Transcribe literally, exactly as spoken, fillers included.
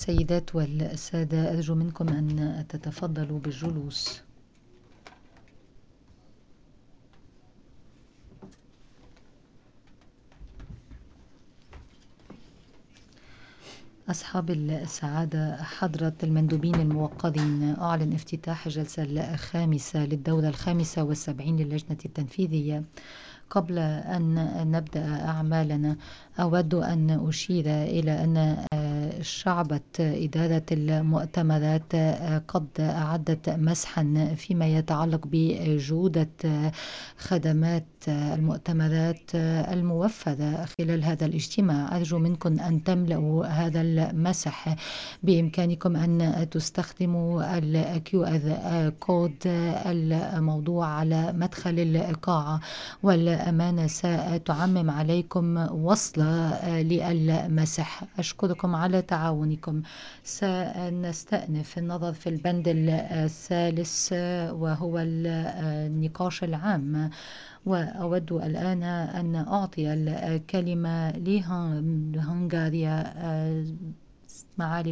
السيدات والسادة، أرجو منكم أن تتفضلوا بالجلوس. أصحاب السعادة، حضرة المندوبين الموقرين، أعلن افتتاح الجلسة الخامسة للدورة الخامسة والسبعين للجنة التنفيذية. قبل أن نبدأ أعمالنا أود أن أشير إلى أن شعبة إدارة المؤتمرات قد أعدت مسحا فيما يتعلق بجودة خدمات المؤتمرات الموفرة خلال هذا الاجتماع. أرجو منكم أن تملأوا هذا المسح. بإمكانكم أن تستخدموا ال كيو آر كود الموضوع على مدخل القاعة، والأمانة ستعمم عليكم وصل للمسح. أشكركم على تعاونكم. سنستأنف النظر في البند الثالث وهو النقاش العام، وأود الآن أن أعطي الكلمة لهنغاريا. معالي